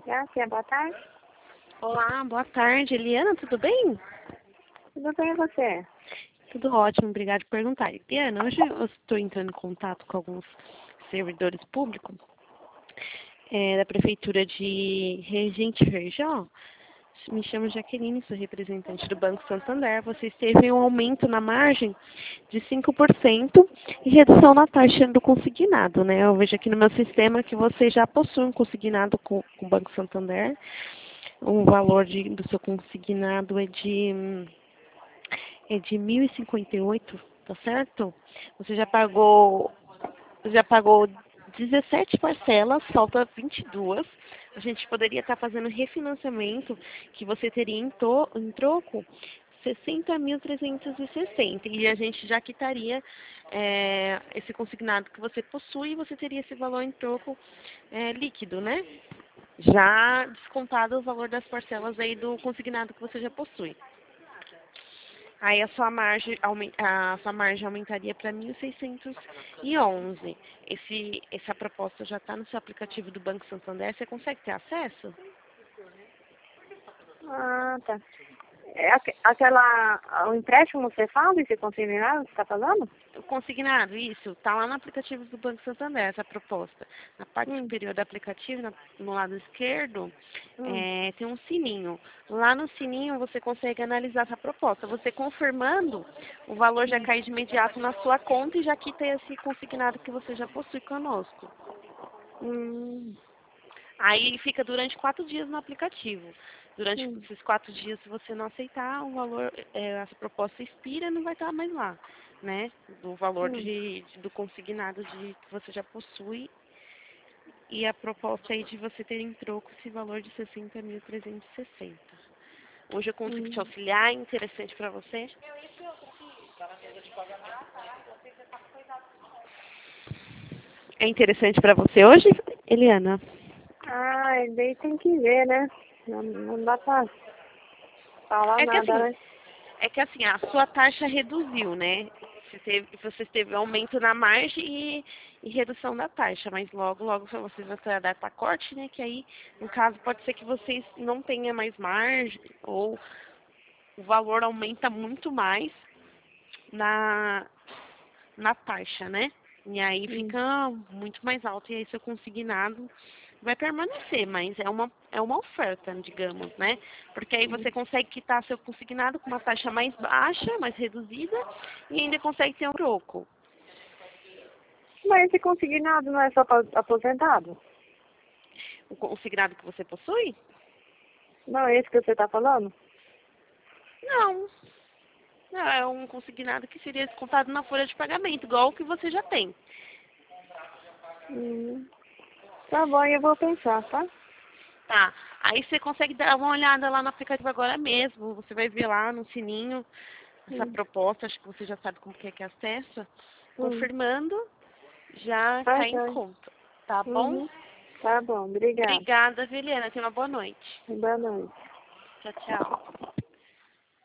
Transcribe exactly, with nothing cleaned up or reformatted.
Gracinha, boa tarde. Olá, boa tarde, Eliana, tudo bem? Tudo bem e você? Tudo ótimo, obrigada por perguntar. Eliana, hoje eu estou entrando em contato com alguns servidores públicos é, da Prefeitura de Regente Feijó. Me chamo Jaqueline, sou representante do Banco Santander. Vocês teve um aumento na margem de cinco por cento e redução na taxa do consignado, né? Eu vejo aqui no meu sistema que você já possui um consignado com, com o Banco Santander. O valor de, do seu consignado é de, é de mil e cinquenta e oito, tá certo? Você já pagou, já pagou dezessete parcelas, falta vinte e duas. A gente poderia estar fazendo refinanciamento, que você teria em, to, em troco sessenta mil trezentos e sessenta. E a gente já quitaria é, esse consignado que você possui e você teria esse valor em troco é, líquido, né? Já descontado o valor das parcelas aí do consignado que você já possui. Aí a sua margem, a sua margem aumentaria para mil seiscentos e onze. Esse, essa proposta já está no seu aplicativo do Banco Santander. Você consegue ter acesso? Ah, tá. É aque- aquela, o empréstimo você fala, esse consignado que você está falando? O consignado, isso, está lá no aplicativo do Banco Santander, essa proposta. Na parte Hum, superior do aplicativo, na- no lado esquerdo, hum, é, tem um sininho. Lá no sininho você consegue analisar essa proposta. Você confirmando, o valor já hum, cai de imediato na sua conta e já quita esse consignado que você já possui conosco. hum, Aí fica durante quatro dias no aplicativo. Durante hum, esses quatro dias, se você não aceitar, o valor, é, essa proposta expira e não vai estar mais lá, né? Do valor hum, de, de- do consignado de, que você já possui. E a proposta aí de você ter em troco esse valor de sessenta mil trezentos e sessenta. Hoje eu consigo te hum. auxiliar, é interessante para você? É interessante para você hoje, Eliana? Ah, e daí tem que ver, né? Não, não dá pra falar É que nada, assim, né? É que assim, a sua taxa reduziu, né? Você teve, você teve aumento na margem e, e redução da taxa, mas logo, logo vocês vão ter a data corte, né? Que aí, no caso, pode ser que vocês não tenham mais margem ou o valor aumenta muito mais na, na taxa, né? E aí Hum, fica muito mais alto e aí seu consignado vai permanecer, mas é uma, é uma oferta, digamos, né? Porque aí você hum. consegue quitar seu consignado com uma taxa mais baixa, mais reduzida, e ainda consegue ter um troco. Mas esse consignado não é só para aposentado? O consignado que você possui? Não é esse que você está falando? Não. Não, é um consignado que seria descontado na folha de pagamento, igual o que você já tem. Hum. Tá bom, eu vou pensar, tá? Tá. Aí você consegue dar uma olhada lá no aplicativo agora mesmo. Você vai ver lá no sininho essa Hum, proposta, acho que você já sabe como que é que acessa. hum. Confirmando, já Tá, cai em tá. conta. Tá bom? Uhum. Tá bom, obrigada. Obrigada, Veliana. Tenha uma boa noite. Boa noite. Tchau, tchau.